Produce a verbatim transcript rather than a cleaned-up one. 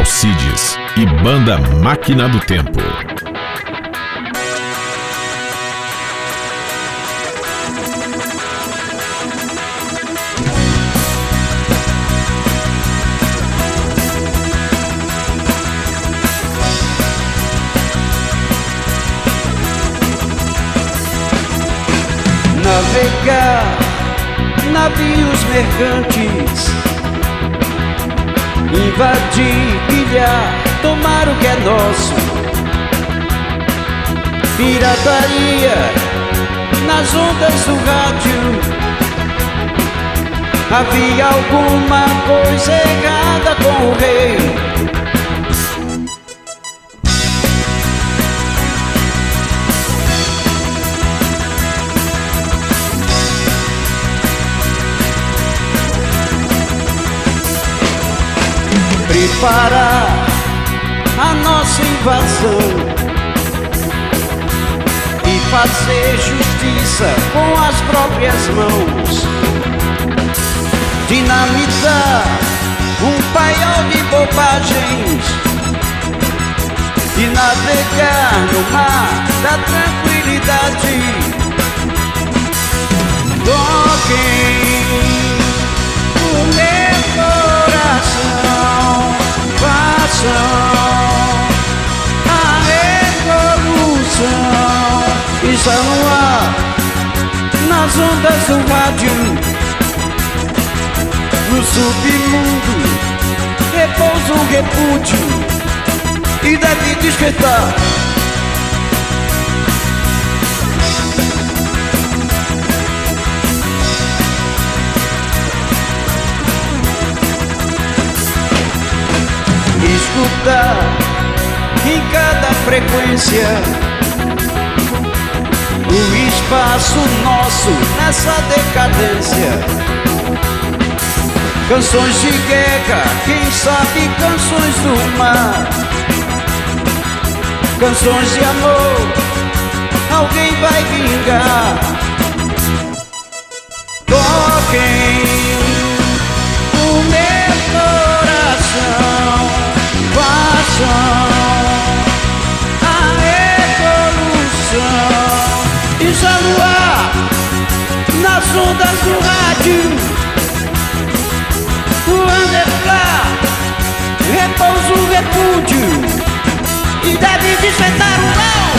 Alcides e Banda Máquina do Tempo. Navegar, navios mercantes, invadir, pilhar, tomar o que é nosso. Pirataria nas ondas do rádio. Havia alguma coisa errada com o rei. Preparar a nossa invasão e fazer justiça com as próprias mãos. Dinamitar um paiol de bobagens e navegar no mar da tranquilidade. Toquem o meu coração, a revolução está no ar, nas ondas do rádio. No submundo repousa um repúdio e deve despertar. Escutar em cada frequência o espaço nosso nessa decadência. Canções de guerra, quem sabe canções do mar. Canções de amor, alguém vai vingar. Toquem o meu coração, a revolução está no ar, nas ondas do rádio. O underground repousa o repúdio e deve despertar o mal.